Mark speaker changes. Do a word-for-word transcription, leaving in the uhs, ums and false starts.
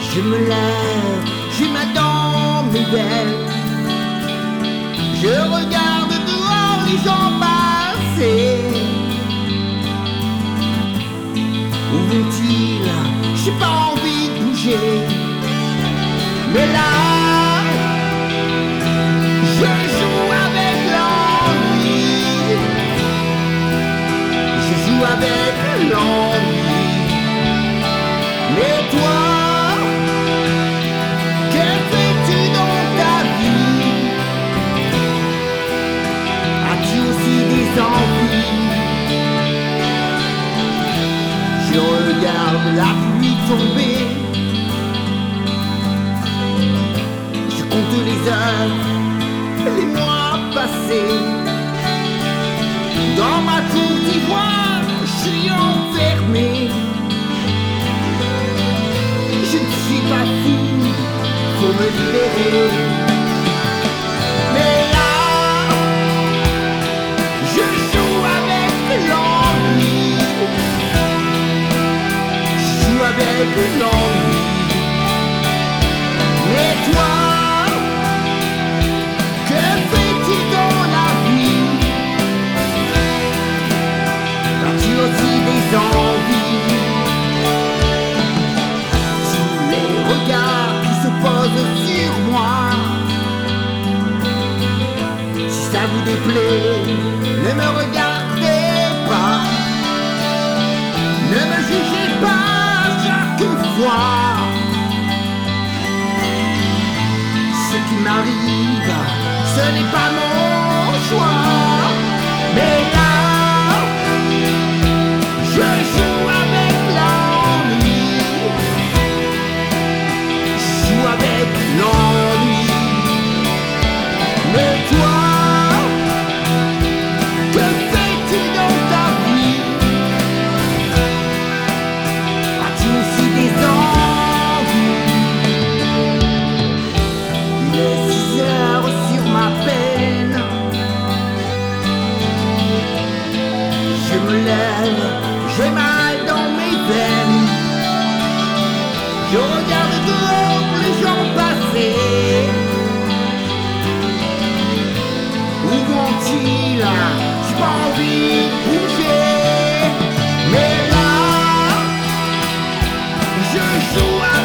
Speaker 1: Je me lève, j'ai ma dent mes veines. Je regarde dehors les gens passer. Où vont-ils? J'ai pas envie de bouger. Mais là, je joue avec l'ennui. Je joue avec l'ennui. Mais toi, que fais-tu dans ta vie? As-tu aussi des envies? Je regarde la pluie tomber. Je compte les heures, les mois passés. Dans ma tour d'ivoire, je suis enfermé. Je ne suis pas fou, faut me libérer. Mais là, je joue avec l'ennui. Je joue avec l'ennui. Mais toi, que fais-tu dans la vie? As-tu aussi des envies? Regarde qui se pose sur moi. Si ça vous déplaît, ne me regardez pas. Ne me jugez pas chaque fois. Ce qui m'arrive, ce n'est pas mon choix. Mais là, je joue avec l'ennui. Avec l'ennui. Mais toi, que fais-tu dans ta vie? As-tu aussi des envies? Il est six heures sur ma peine. Je me lève, j'ai mal dans mes veines. Je regarde dehors les gens passer. Où vont-ils? J'ai pas envie de bouger. Mais là, je joue à